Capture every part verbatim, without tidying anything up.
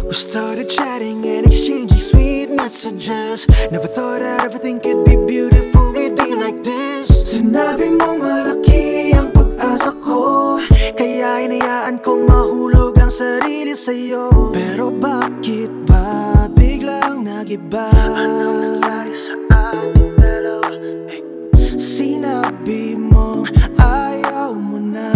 We started chatting and exchanging sweet messages. Never thought that everything could be beautiful, we'd be like this. Sinabi mong malaki ang pag-asa ko, kaya inayaan kong mahulog ang sarili sa'yo. Pero bakit ba biglang nag-iba? Ano nangyari sa ating dalawa? Eh. Sinabi mong ayaw mo na.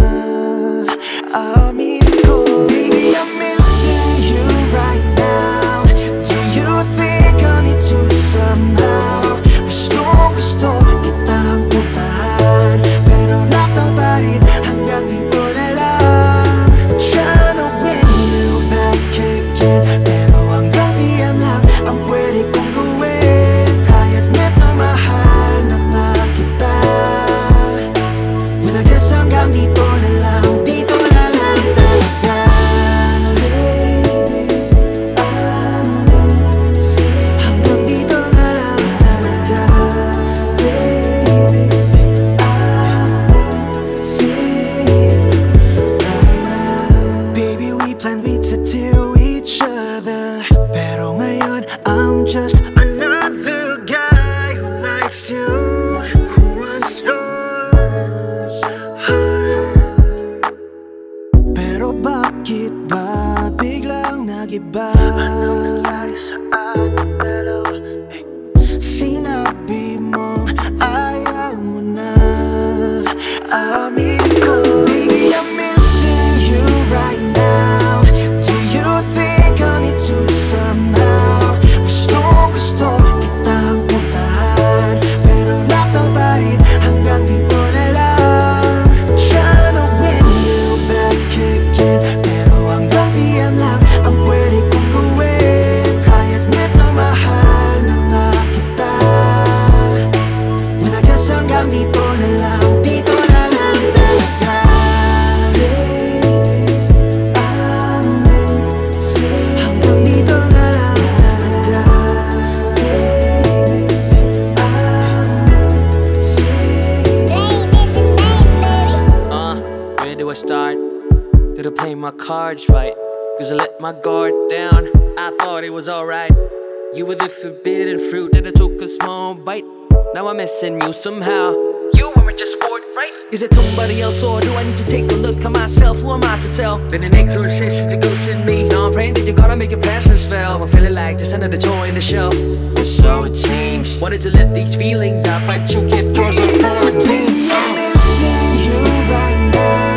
Amin ko, baby, I'm missing you right now. Do you think I need to somehow? Gustong gusto kitang puntahan, pero lakang pa rin hanggang dito na lang. Trying to win you back again, pero hanggang diyan lang ang pwede kong gawin. I admit na mahal na nga kita, well I guess hanggang dito na lang. Dito na lang talaga. Baby, I'm missing. Hanggang dito na lang talaga. Baby, I'm missing right now. Baby, we planned we to do each other, pero ngayon I'm just another guy who likes you, who wants your heart. Pero bakit ba biglang nag-iba? Ano nangyari sa ating dalawa? Eh. Sinabi mo ayaw mo na. Amin ko, baby, I'm missing you right now. Do you think I need to somehow? Gustong gusto kitang puntahan, pero lakang pa rin hanggang dito na lang. Trying to win you back again, pero hanggang diyan lang ang pwede kong gawin. I admit na mahal na nga kita, well I guess hanggang dito na lang. Dito na lang talaga. Baby, I'm missing. Hanggang dito na lang talaga. Baby, I'm missing. Uh, where do I start? Did I play my cards right? Cause I let my guard down, I thought it was alright. You were the forbidden fruit and I took a small bite. Now I'm missing you somehow. You weren't just bored, right? Is it somebody else or do I need to take a look at myself? Who am I to tell? Been an exorcist since you ghosted me. Now I'm praying that you're gonna make your passions fail. I'm feeling like just another toy in the shelf. So it seems wanted to let these feelings out, but you kept yours on quarantine. I'm missing you right now.